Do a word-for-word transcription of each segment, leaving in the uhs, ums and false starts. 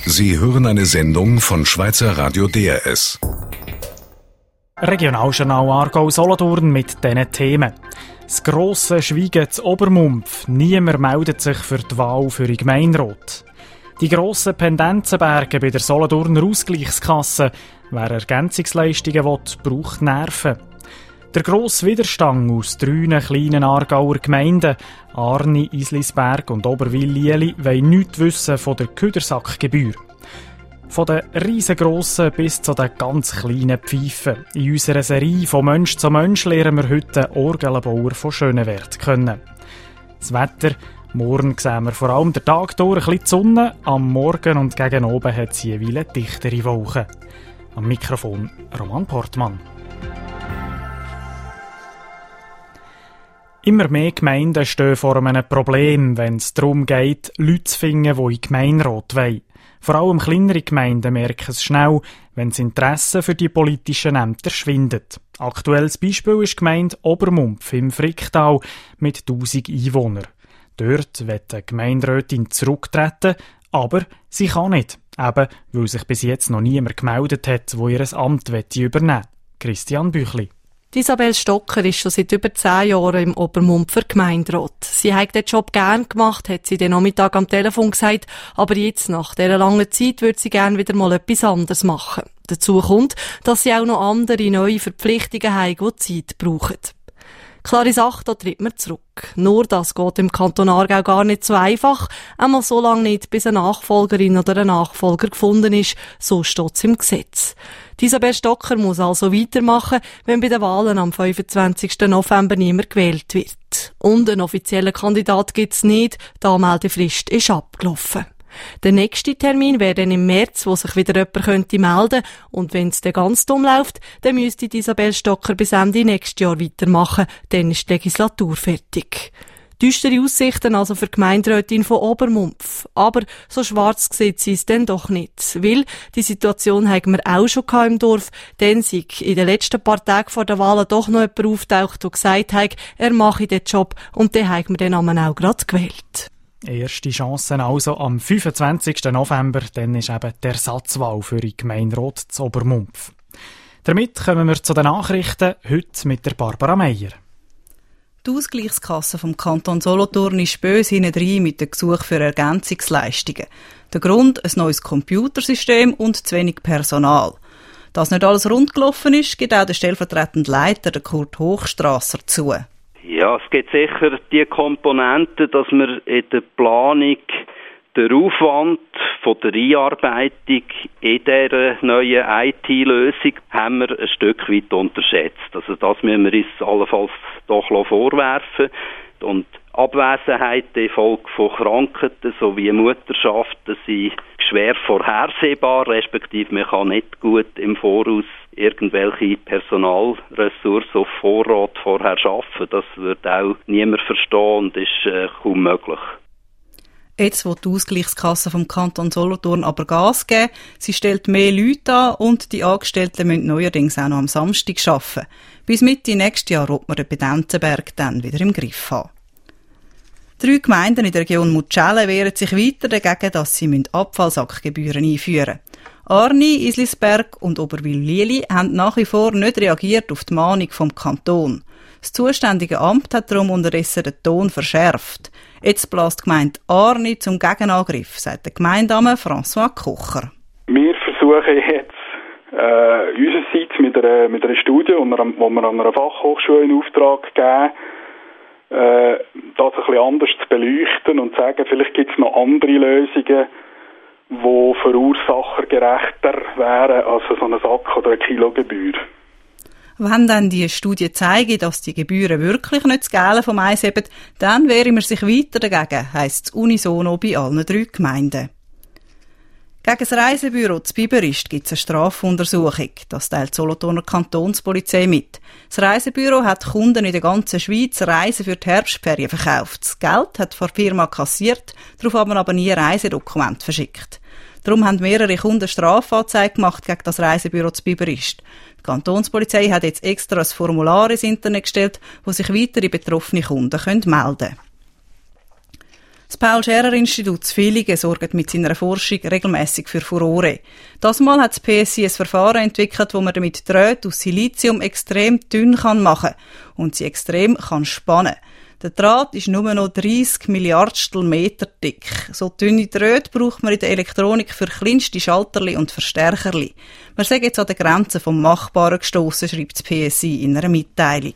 Sie hören eine Sendung von Schweizer Radio D R S. Regionaljournal Aargau-Solothurn mit diesen Themen. Das grosse Schweigen zu Obermumpf. Niemand meldet sich für die Wahl für den Gemeinderat. Die grossen Pendenzenberge bei der Solothurner Ausgleichskasse. Wer Ergänzungsleistungen will, braucht Nerven. Der grosse Widerstand aus drei kleinen Aargauer Gemeinden, Arni, Islisberg und Oberwil-Lieli, wollen nichts wissen von der Küdersackgebühr. Von den riesengrossen bis zu den ganz kleinen Pfeifen. In unserer Serie «Von Mensch zu Mensch» lernen wir heute den Orgelbauer von Schönewert kennen. Das Wetter: morgen sehen wir vor allem den Tag durch ein bisschen die Sonne, am Morgen und gegen oben hat es jeweils dichtere Wolken. Am Mikrofon Roman Portmann. Immer mehr Gemeinden stehen vor einem Problem, wenn es darum geht, Leute zu finden, die in den Gemeinderat wollen. Vor allem kleinere Gemeinden merken es schnell, wenn das Interesse für die politischen Ämter schwindet. Aktuelles Beispiel ist die Gemeinde Obermumpf im Fricktal mit tausend Einwohnern. Dort will die Gemeinderätin zurücktreten, aber sie kann nicht. Eben, weil sich bis jetzt noch niemand gemeldet hat, der ihr Amt übernehmen will. Christian Büchli. Isabel Stocker ist schon seit über zehn Jahren im Obermumpfer Gemeinderat. Sie hat den Job gern gemacht, hat sie den Nachmittag am Telefon gesagt, aber jetzt, nach dieser langen Zeit, würde sie gerne wieder mal etwas anderes machen. Dazu kommt, dass sie auch noch andere neue Verpflichtungen haben, die Zeit brauchen. Klare Sache, da tritt man zurück. Nur das geht im Kanton Aargau gar nicht so einfach, einmal so lange nicht, bis eine Nachfolgerin oder ein Nachfolger gefunden ist, so steht es im Gesetz. Isabel Stocker muss also weitermachen, wenn bei den Wahlen am fünfundzwanzigsten November niemand gewählt wird. Und einen offiziellen Kandidat gibt es nicht, die Anmeldefrist ist abgelaufen. Der nächste Termin wäre dann im März, wo sich wieder jemand könnte melden. Und wenn es dann ganz dumm läuft, dann müsste Isabel Stocker bis Ende nächstes Jahr weitermachen. Dann ist die Legislatur fertig. Düstere Aussichten also für die Gemeinderätin von Obermumpf. Aber so schwarz sieht sie es dann doch nicht. Weil die Situation haben wir auch schon im Dorf. Dann sei in den letzten paar Tagen vor der Wahlen doch noch jemand auftaucht, der gesagt hat, er mache den Job. Und den haben wir dann auch gerade gewählt. Erste Chancen also am fünfundzwanzigsten November, dann ist eben die Ersatzwahl für den Gemeinderat zu Obermumpf. Damit kommen wir zu den Nachrichten, heute mit der Barbara Meier. Die Ausgleichskasse vom Kanton Solothurn ist böse hinein mit dem Gesuch für Ergänzungsleistungen. Der Grund: ein neues Computersystem und zu wenig Personal. Dass nicht alles rund gelaufen ist, gibt auch der stellvertretende Leiter, der Kurt Hochstrasser, zu. Ja, es gibt sicher die Komponente, dass wir in der Planung den Aufwand von der Einarbeitung in dieser neuen I T-Lösung haben wir ein Stück weit unterschätzt. Also das müssen wir uns allenfalls doch vorwerfen. Und Abwesenheiten infolge von Krankheiten sowie Mutterschaften sind schwer vorhersehbar, respektive man kann nicht gut im Voraus irgendwelche Personalressourcen auf Vorrat vorher schaffen. Das wird auch niemand verstehen und ist äh, kaum möglich. Jetzt will die Ausgleichskasse vom Kanton Solothurn aber Gas geben. Sie stellt mehr Leute an und die Angestellten müssen neuerdings auch noch am Samstag arbeiten. Bis Mitte nächstes Jahr wird man den Pendenzenberg dann wieder im Griff haben. Drei Gemeinden in der Region Mucelle wehren sich weiter dagegen, dass sie Abfallsackgebühren einführen müssen. Arni, Islisberg und Oberwil-Lieli haben nach wie vor nicht reagiert auf die Mahnung vom Kanton. Das zuständige Amt hat darum unterdessen den Ton verschärft. Jetzt bläst die Gemeinde Arni zum Gegenangriff, sagt der Gemeindame François Kocher. Wir versuchen jetzt äh, unsererseits mit einer, mit einer Studie, die wir, die wir an einer Fachhochschule in Auftrag geben, äh, das ein bisschen anders zu beleuchten und zu sagen, vielleicht gibt es noch andere Lösungen, die verursachergerechter wären als so eine Sack- oder eine Kilogebühr. Wenn dann die Studie zeigen, dass die Gebühren wirklich nicht das Geld vom Eis haben, dann wehren wir sich weiter dagegen, heisst es unisono bei allen drei Gemeinden. Gegen das Reisebüro zu Biberist gibt es eine Strafuntersuchung. Das teilt die Solothurner Kantonspolizei mit. Das Reisebüro hat Kunden in der ganzen Schweiz Reisen für die Herbstferien verkauft. Das Geld hat von der Firma kassiert, darauf haben aber nie Reisedokumente verschickt. Darum haben mehrere Kunden Strafanzeige gemacht gegen das Reisebüro zu Biberist. Die Kantonspolizei hat jetzt extra ein Formular ins Internet gestellt, wo sich weitere betroffene Kunden melden können. Das Paul-Scherrer-Institut Villingen sorgt mit seiner Forschung regelmässig für Furore. Das Mal hat das P S I ein Verfahren entwickelt, wo man damit Drähte aus Silizium extrem dünn machen kann und sie extrem kann spannen. Der Draht ist nur noch dreißig Milliardstel Meter dick. So dünne Drähte braucht man in der Elektronik für kleinste Schalterli und Verstärkerli. Man sei jetzt an der Grenze vom Machbaren gestossen, schreibt das P S I in einer Mitteilung.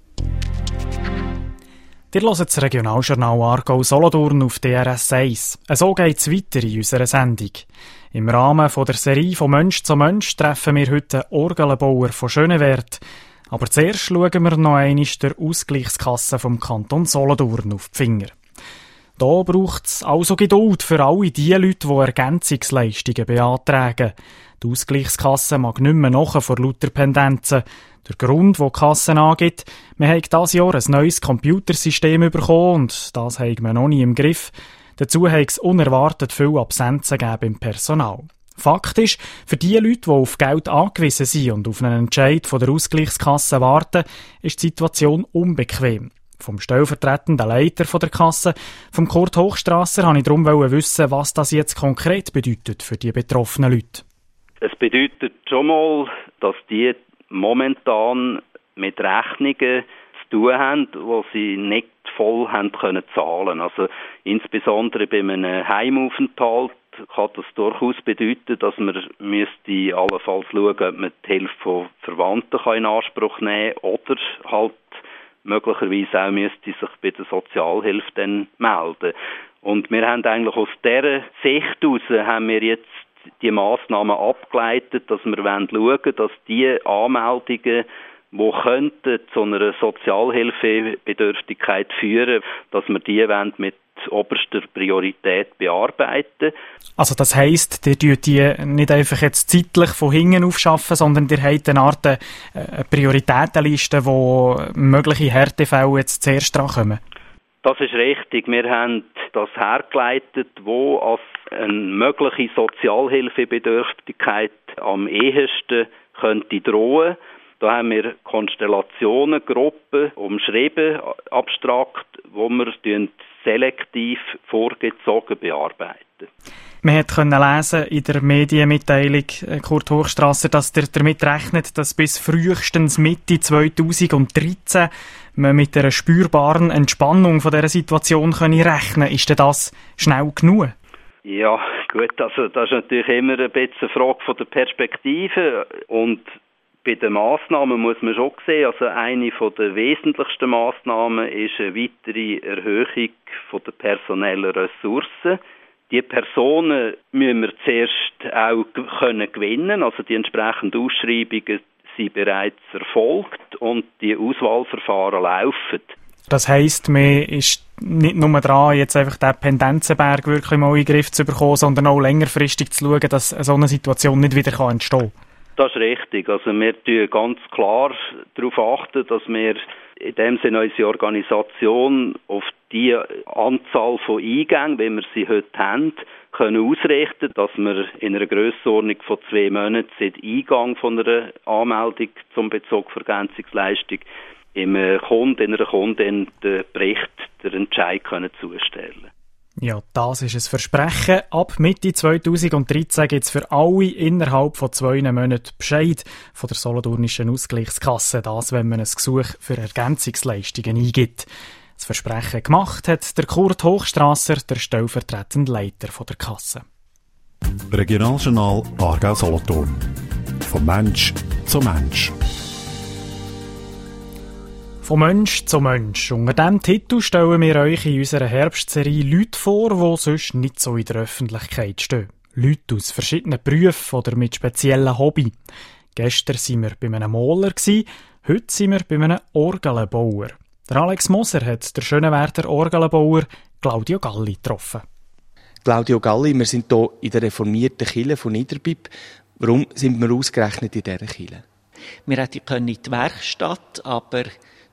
Ihr hört das Regionaljournal Aargau Solothurn auf D R S eins. So geht es weiter in unserer Sendung. Im Rahmen der Serie «Von Mensch zu Mensch» treffen wir heute einen Orgelbauer von Schönewert. Aber zuerst schauen wir noch einmal der Ausgleichskasse vom Kanton Solothurn auf die Finger. Da braucht es also Geduld für alle die Leute, die Ergänzungsleistungen beantragen. Die Ausgleichskasse mag nicht mehr nachher vor lauter Pendenzen. Der Grund, den die Kasse angibt, wir haben dieses Jahr ein neues Computersystem bekommen und das haben wir noch nie im Griff. Dazu hat es unerwartet viele Absenzen gegeben im Personal. Fakt ist, für die Leute, die auf Geld angewiesen sind und auf einen Entscheid von der Ausgleichskasse warten, ist die Situation unbequem. Vom stellvertretenden Leiter der Kasse, vom Kurt Hochstrasser, wollte ich darum wissen, was das jetzt konkret bedeutet für die betroffenen Leute. Es bedeutet schon mal, dass die momentan mit Rechnungen zu tun haben, die sie nicht voll haben können zahlen. Also insbesondere bei einem Heimaufenthalt kann das durchaus bedeuten, dass man müsste allenfalls schauen, ob man die Hilfe von Verwandten in Anspruch nehmen kann oder halt möglicherweise auch müsste sich bei der Sozialhilfe dann melden. Und wir haben eigentlich aus dieser Sicht heraus haben wir jetzt die Massnahmen abgeleitet, dass wir schauen wollen, dass die Anmeldungen, die könnten zu einer Sozialhilfebedürftigkeit führen, dass wir die mit oberster Priorität bearbeiten. Also das heisst, ihr tut die nicht einfach jetzt zeitlich von hinten aufschaffen, sondern ihr habt eine Art eine Prioritätenliste, wo mögliche Härtefälle jetzt zuerst drankommen? Das ist richtig. Wir haben das hergeleitet, wo als eine mögliche Sozialhilfebedürftigkeit am ehesten könnte drohen. Da haben wir Konstellationen, Gruppen umschrieben, abstrakt, wo wir selektiv vorgezogen bearbeiten. Man konnte lesen in der Medienmitteilung, Kurt Hochstrasser, dass ihr damit rechnet, dass bis frühestens Mitte zweitausenddreizehn man mit einer spürbaren Entspannung von dieser Situation rechnen können. Ist denn das schnell genug? Ja, gut, also das ist natürlich immer ein bisschen eine Frage von der Perspektive und bei den Massnahmen muss man schon sehen, also eine der wesentlichsten Massnahmen ist eine weitere Erhöhung der personellen Ressourcen. Die Personen müssen wir zuerst auch können gewinnen, also die entsprechenden Ausschreibungen sind bereits erfolgt und die Auswahlverfahren laufen. Das heisst, man ist nicht nur dran, jetzt einfach den Pendenzenberg wirklich mal in den Griff zu bekommen, sondern auch längerfristig zu schauen, dass so eine Situation nicht wieder entstehen kann. Das ist richtig. Also wir achten ganz klar darauf achten, dass wir in dem Sinne unsere Organisation auf die Anzahl von Eingängen, wie wir sie heute haben, können ausrichten, dass wir in einer Grössenordnung von zwei Monaten seit Eingang von einer Anmeldung zum Bezug für Ergänzungsleistung im Kunden, in einer Kundin den Bericht, den Entscheid können zustellen. Ja, das ist ein Versprechen. Ab Mitte zweitausenddreizehn gibt es für alle innerhalb von zwei Monaten Bescheid von der Solothurnischen Ausgleichskasse. Das, wenn man ein Gesuch für Ergänzungsleistungen eingibt. Das Versprechen gemacht hat der Kurt Hochstrasser, der stellvertretende Leiter der Kasse. Regionaljournal Aargau Solothurn. Vom Mensch zu Mensch. Von Mensch zu Mensch. Unter diesem Titel stellen wir euch in unserer Herbstserie Leute vor, die sonst nicht so in der Öffentlichkeit stehen. Leute aus verschiedenen Berufen oder mit speziellen Hobbys. Gestern waren wir bei einem Maler, heute sind wir bei einem Orgelbauer. Der Alex Moser hat der Schönwerder Orgelbauer Claudio Galli getroffen. Claudio Galli, wir sind hier in der reformierten Kirche von Niederbipp. Warum sind wir ausgerechnet in dieser Kirche? Wir hätten in die Werkstatt, aber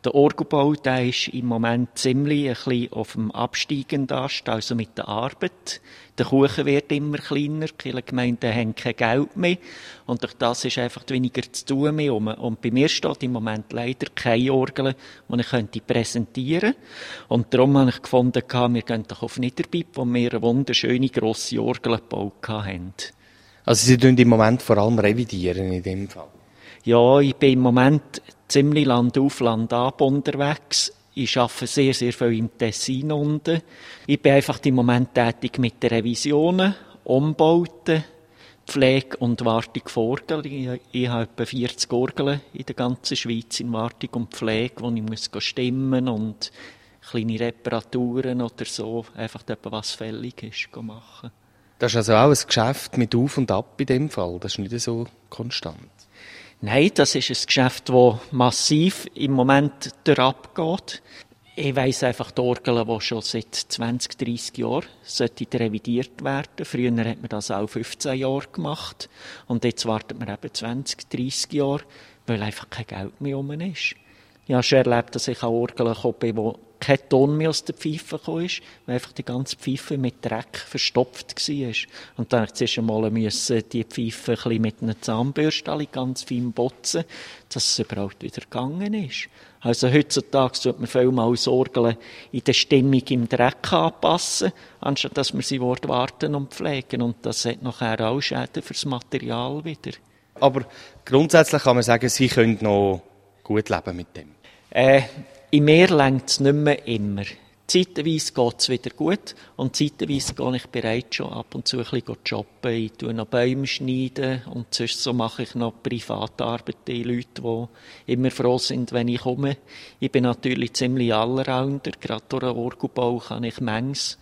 Der Orgelbau, der ist im Moment ziemlich ein bisschen auf dem absteigenden Ast, also mit der Arbeit. Der Kuchen wird immer kleiner, viele Gemeinden haben kein Geld mehr und durch das ist einfach weniger zu tun mehr rum. Und bei mir steht im Moment leider keine Orgel, die ich könnte präsentieren könnte. Und darum habe ich gefunden, wir gehen doch auf Niederbipp, wo wir eine wunderschöne grosse Orgel gebaut haben. Also Sie tun im Moment vor allem revidieren in dem Fall? Ja, ich bin im Moment ziemlich landauf, landab unterwegs. Ich arbeite sehr, sehr viel im Tessin unten. Ich bin einfach im Moment tätig mit den Revisionen, Umbauten, Pflege und Wartung von Orgeln. Ich, ich habe etwa vierzig Orgeln in der ganzen Schweiz in Wartung und Pflege, wo ich muss stimmen und kleine Reparaturen oder so, einfach etwa was fällig ist, machen. Das ist also auch ein Geschäft mit Auf und Ab in dem Fall. Das ist nicht so konstant. Nein, das ist ein Geschäft, das massiv im Moment abgeht. Ich weiss einfach, die Orgeln, die schon seit zwanzig, dreissig Jahren sollten revidiert werden. Früher hat man das auch fünfzehn Jahre gemacht. Und jetzt wartet man eben zwanzig, dreissig Jahre, weil einfach kein Geld mehr rum ist. Ich habe schon erlebt, dass ich an Orgeln gekommen bin, wo kein Ton mehr aus der Pfeife gekommen ist, weil einfach die ganze Pfeife mit Dreck verstopft war. Und dann musste ich zuerst einmal müssen die Pfeife ein bisschen mit einer Zahnbürste ganz fein putzen, dass es überhaupt wieder gegangen ist. Also heutzutage tut man vielmals Orgeln in der Stimmung im Dreck anpassen, anstatt dass man sie warten und pflegen. Und das hat nachher auch Schäden für das Material wieder. Aber grundsätzlich kann man sagen, Sie können noch gut leben mit dem. Äh, Im Meer reicht es nicht mehr immer. Zeitweise geht es wieder gut und zeitweise gehe ich bereits schon ab und zu ein bisschen jobben. Ich tue noch Bäume schneiden und sonst so mache ich noch Privatarbeit. Die Leute, die immer froh sind, wenn ich komme. Ich bin natürlich ziemlich allrounder. Gerade durch den Orgelbau kann ich manches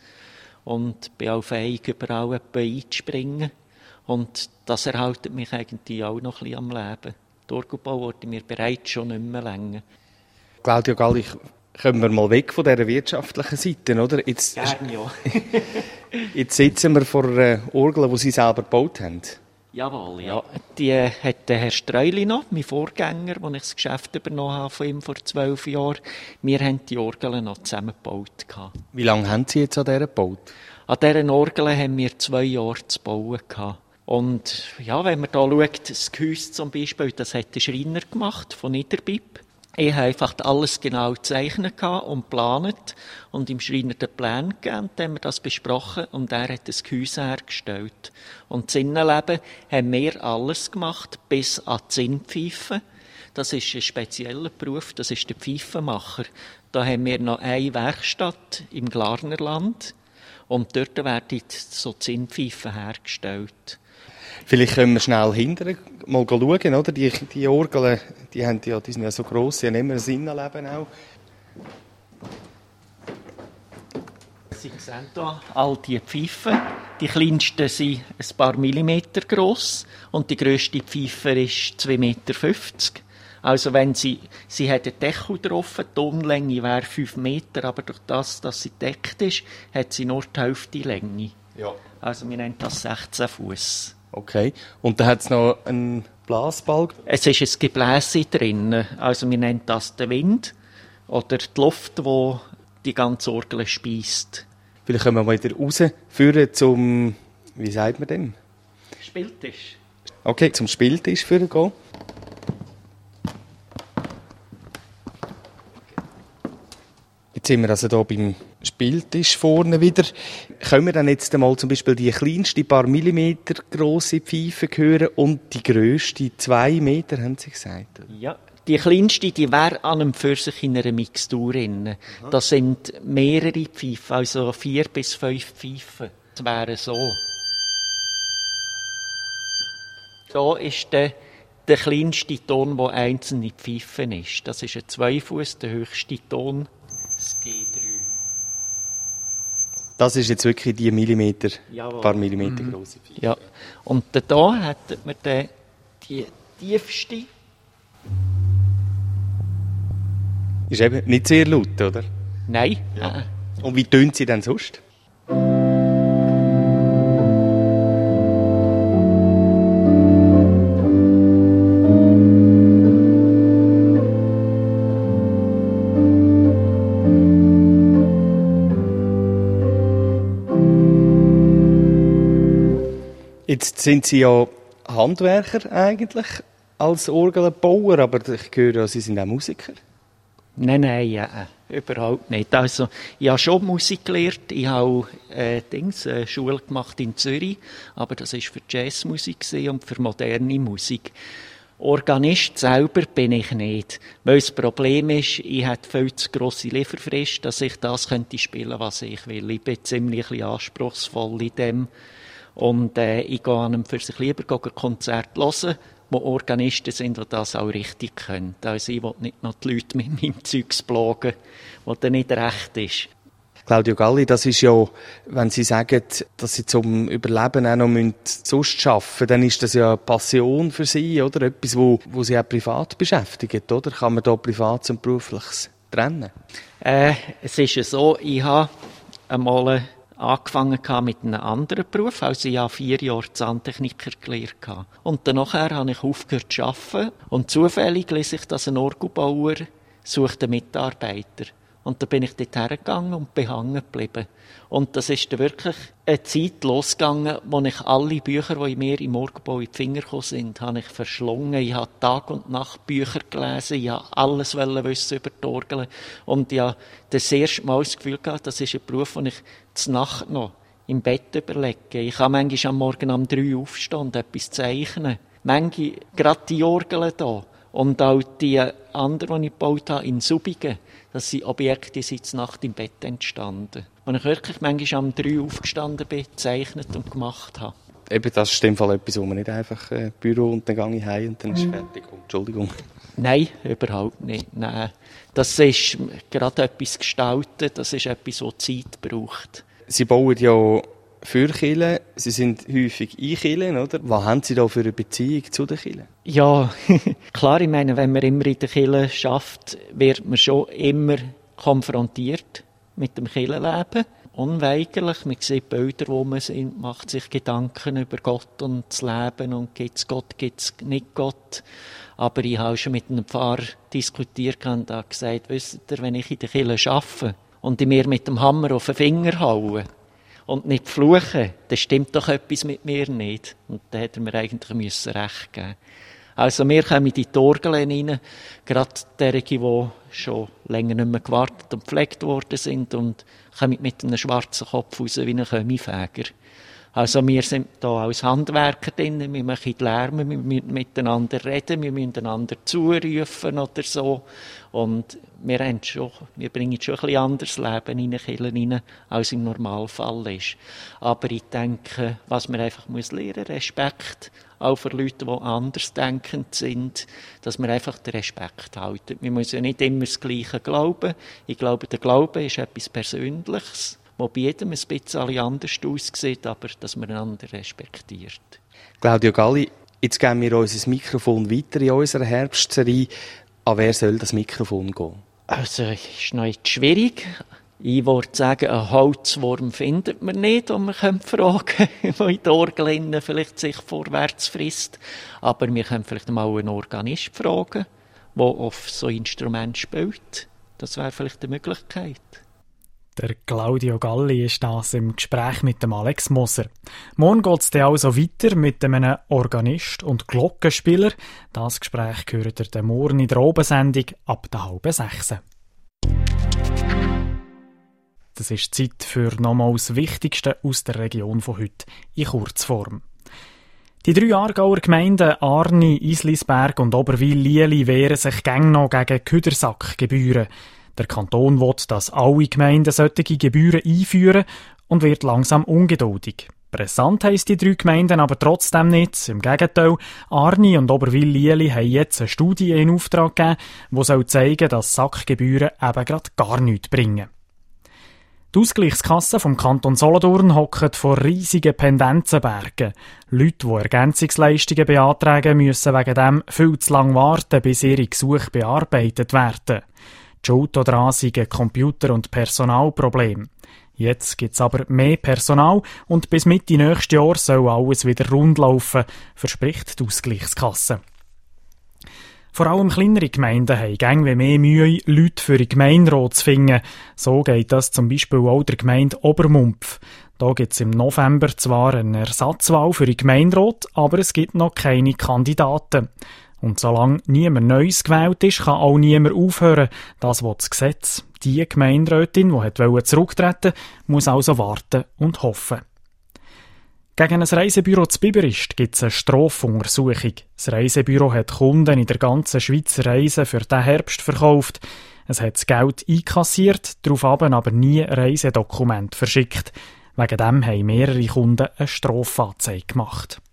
und bin auch fähig, überall einzuspringen. Und das erhält mich eigentlich auch noch ein bisschen am Leben. Der Orgelbau wurde mir bereits schon nicht mehr länger. Claudio Galli, kommen wir mal weg von dieser wirtschaftlichen Seite, oder? Jetzt, Gerne, ja. Jetzt sitzen wir vor einer Orgel, die Sie selber gebaut haben. Jawohl, ja. Die hat der Herr Streuli noch, mein Vorgänger, als ich das Geschäft übernommen habe von ihm vor zwölf Jahren. Wir haben die Orgel noch zusammen gebaut. Wie lange haben Sie jetzt an dieser gebaut? An dieser Orgel haben wir zwei Jahre zu bauen gehabt. Und ja, wenn man da schaut, das Gehäuse zum Beispiel, das hat der Schreiner gemacht von Niederbipp. Ich habe einfach alles genau gezeichnet und geplant und im Schreiner den Plan gegeben, dann haben wir das besprochen und er hat das Gehäuse hergestellt. Und das Innenleben haben wir alles gemacht, bis an die Zinnpfeife. Das ist ein spezieller Beruf, das ist der Pfeifenmacher. Da haben wir noch eine Werkstatt im Glarnerland und dort werden so Zinnpfeifen hergestellt. Vielleicht können wir schnell hinterher mal schauen, oder? Die, die Orgeln, die, haben ja, die sind ja so gross, die haben immer ein Innenleben auch. Sie sehen hier all die Pfeifen. Die kleinsten sind ein paar Millimeter gross und die grösste Pfeife ist zwei Meter fünfzig. Also wenn sie, sie hat einen Deckel drauf, die Tonlänge wäre fünf Meter, aber durch das, dass sie gedeckt ist, hat sie nur die Hälfte Länge. Ja. Also wir nennen das sechzehn Fuß. Okay. Und da hat es noch einen Blasbalg? Es ist ein Gebläse drin. Also wir nennen das den Wind oder die Luft, die die ganze Orgel speist. Vielleicht können wir mal wieder rausführen zum, wie sagt man dem? Spieltisch. Okay, zum Spieltisch führen gehen. Jetzt sind wir also hier beim Spieltisch vorne wieder. Können wir dann jetzt einmal zum Beispiel die kleinste, paar Millimeter grosse Pfeife hören und die grösste, zwei Meter, haben Sie gesagt? Ja, die kleinste, die wäre an einem für sich in einer Mixtur drin. Das sind mehrere Pfeifen, also vier bis fünf Pfeifen. Das wäre so. Da ist der, der kleinste Ton, der einzelne Pfeifen ist. Das ist ein Zweifuß, der höchste Ton. Das G drei. Das ist jetzt wirklich die Millimeter, Jawohl. Paar Millimeter mhm. grosse Pfeife. Ja. Und da hätten wir den, die tiefste. Ist eben nicht sehr laut, oder? Nein. Ja. Und wie tönt sie denn sonst? Jetzt sind Sie ja Handwerker eigentlich als Orgelbauer, aber ich höre, Sie sind auch Musiker. Nein, nein, ja, überhaupt nicht. Also, ich habe schon Musik gelernt. Ich habe äh, Dings, eine Schule gemacht in Zürich, aber das war für Jazzmusik und für moderne Musik. Organist selber bin ich nicht. Weil das Problem ist, ich habe viel zu grosse Lieferfrist, dass ich das könnte spielen, was ich will. Ich bin ziemlich ein bisschen anspruchsvoll in dem. Und äh, ich gehe an einem für sich lieber ein Konzert hören, wo Organisten sind, die das auch richtig können. Also ich will nicht noch die Leute mit meinem Zeugs plagen, was dann nicht recht ist. Claudio Galli, das ist ja, wenn Sie sagen, dass Sie zum Überleben auch noch sonst arbeiten müssen, dann ist das ja eine Passion für Sie, oder? Etwas, wo, wo Sie auch privat beschäftigt, oder? Kann man da Privates und Berufliches trennen? Äh, es ist ja so, ich habe einmal angefangen mit einem anderen Beruf, also ich habe vier Jahre Zahntechniker gelernt. Und danach habe ich aufgehört zu arbeiten und zufällig lese ich, dass ein Orgelbauer sucht einen Mitarbeiter. Und da bin ich dort hergegangen und bin hängen geblieben. Und das ist dann wirklich eine Zeit losgegangen, wo ich alle Bücher, die mir im Orgelbau in die Finger gekommen sind, habe ich verschlungen. Ich habe Tag und Nacht Bücher gelesen, ich habe alles wissen über die Orgel. Und ich habe das erste Mal das Gefühl gehabt, das ist ein Beruf, den ich zur Nacht noch im Bett überlege. Ich kann manchmal am Morgen um drei aufstehen und etwas zeichnen. Manchmal gerade die Orgel hier. Und auch die anderen, die ich gebaut habe, in Subigen, das sind Objekte, die sind Nacht im Bett entstanden. Und ich wirklich manchmal um drei aufgestanden bin, gezeichnet und gemacht habe. Eben, das ist in dem Fall etwas, wo man nicht einfach äh, Büro und dann gehe ich heim und dann ist es fertig. Oh, Entschuldigung. Nein, überhaupt nicht. Nein. Das ist gerade etwas gestalten, das ist etwas, das Zeit braucht. Sie bauen ja für Kirchen, Sie sind häufig in Kirchen, oder? Was haben Sie da für eine Beziehung zu den Kirchen? Ja, klar, ich meine, wenn man immer in der Kirche schafft, wird man schon immer konfrontiert mit dem Kirchenleben. Unweigerlich, man sieht Bilder, wo man sind, macht sich Gedanken über Gott und das Leben und gibt es Gott, gibt es nicht Gott. Aber ich habe schon mit einem Pfarrer diskutiert und habe gesagt, wisst ihr, wenn ich in der Kirche arbeite und ich mir mit dem Hammer auf den Finger haue, und nicht fluchen, dann stimmt doch etwas mit mir nicht. Und da hätte er mir eigentlich müssen recht geben. Also wir kommen in die Orgeln rein, gerade diejenigen, die schon länger nicht mehr gewartet und gepflegt worden sind und kommen mit einem schwarzen Kopf raus wie ein Kaminfeger. Also wir sind da als Handwerker drin, wir machen Lärm, wir müssen miteinander reden, wir müssen einander zurufen oder so. Und wir, haben schon, wir bringen schon ein bisschen anderes Leben in die Kirche rein, als im Normalfall ist. Aber ich denke, was man einfach muss lernen, Respekt, auch für Leute, die andersdenkend sind, dass wir einfach den Respekt halten. Wir müssen ja nicht immer das Gleiche glauben. Ich glaube, der Glaube ist etwas Persönliches, wo bei jedem ein bisschen anders aussieht, aber dass man einander respektiert. Claudio Galli, jetzt geben wir unser Mikrofon weiter in unserer Herbstserie. An wer soll das Mikrofon gehen? Also, es ist noch nicht schwierig. Ich würde sagen, einen Holzwurm findet man nicht, den man fragen könnte, der in der Orgel vielleicht sich vorwärts frisst. Aber wir können vielleicht mal einen Organist fragen, der auf so ein Instrument spielt. Das wäre vielleicht eine Möglichkeit. Der Claudio Galli ist das im Gespräch mit dem Alex Moser. Morgen geht es dann also weiter mit einem Organist und Glockenspieler. Das Gespräch gehört ihr dann morgen in der Abendsendung ab der halben sechs. Das ist Zeit für nochmal das Wichtigste aus der Region von heute in Kurzform. Die drei Aargauer Gemeinden Arni, Islisberg und Oberwil-Lieli wehren sich gäng noch gegen Küdersackgebühren. Der Kanton will, dass alle Gemeinden solche Gebühren einführen und wird langsam ungeduldig. Brisant heisst die drei Gemeinden aber trotzdem nicht. Im Gegenteil, Arni und Oberwil-Lieli haben jetzt eine Studie in Auftrag gegeben, die soll zeigen, dass Sackgebühren eben gerade gar nichts bringen. Die Ausgleichskasse vom Kanton Solothurn hockt vor riesigen Pendenzenbergen. Leute, die Ergänzungsleistungen beantragen, müssen wegen dem viel zu lange warten, bis ihre Gesuche bearbeitet werden. Die Schuld daran sind Computer- und Personalprobleme. Jetzt gibt es aber mehr Personal und bis Mitte nächstes Jahr soll alles wieder rund laufen, verspricht die Ausgleichskasse. Vor allem kleinere Gemeinden haben gängig mehr Mühe, Leute für den Gemeinderat zu finden. So geht das zum Beispiel auch der Gemeinde Obermumpf. Da gibt es im November zwar eine Ersatzwahl für den Gemeinderat, aber es gibt noch keine Kandidaten. Und solange niemand Neues gewählt ist, kann auch niemand aufhören. Das will das Gesetz. Die Gemeinderätin, die zurücktreten wollte, muss also warten und hoffen. Gegen ein Reisebüro zu Biberist gibt es eine Strafuntersuchung. Das Reisebüro hat Kunden in der ganzen Schweiz Reisen für den Herbst verkauft. Es hat das Geld einkassiert, daraufhin aber nie Reisedokumente verschickt. Wegen dem haben mehrere Kunden eine Strafanzeige gemacht.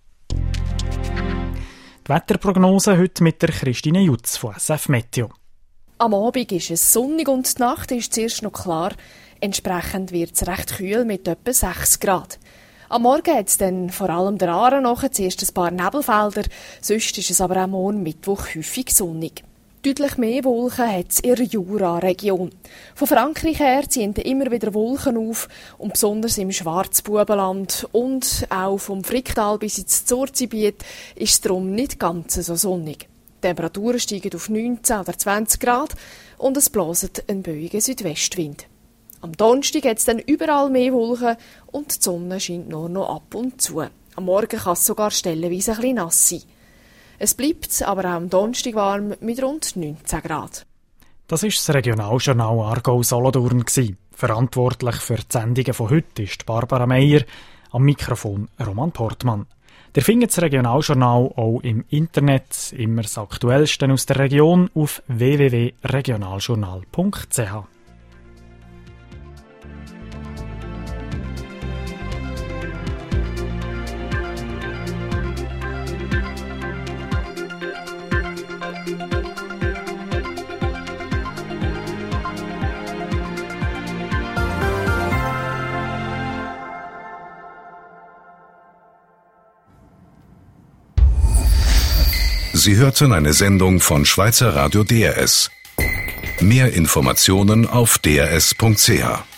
Die Wetterprognose heute mit der Christine Jutz von S F Meteo. Am Abend ist es sonnig und die Nacht ist zuerst noch klar. Entsprechend wird es recht kühl mit etwa sechs Grad. Am Morgen hat es dann vor allem der Aare nachher zuerst ein paar Nebelfelder, sonst ist es aber auch morgen Mittwoch häufig sonnig. Deutlich mehr Wolken hat es in der Jura-Region. Von Frankreich her ziehen immer wieder Wolken auf und besonders im Schwarzbubenland und auch vom Fricktal bis ins Zurzigebiet ist es darum nicht ganz so sonnig. Die Temperaturen steigen auf neunzehn oder zwanzig Grad und es bläst ein böiger Südwestwind. Am Donnerstag hat es dann überall mehr Wolken und die Sonne scheint nur noch ab und zu. Am Morgen kann es sogar stellenweise ein bisschen nass sein. Es bleibt aber auch am Donnerstag warm mit rund neunzehn Grad. Das war das Regionaljournal Aargau-Solothurn. Verantwortlich für die Sendungen von heute ist Barbara Meier, am Mikrofon Roman Portmann. Ihr findet das Regionaljournal auch im Internet, immer das Aktuellste aus der Region auf w w w punkt regionaljournal punkt c h. Sie hörten eine Sendung von Schweizer Radio D R S. Mehr Informationen auf d r s punkt c h.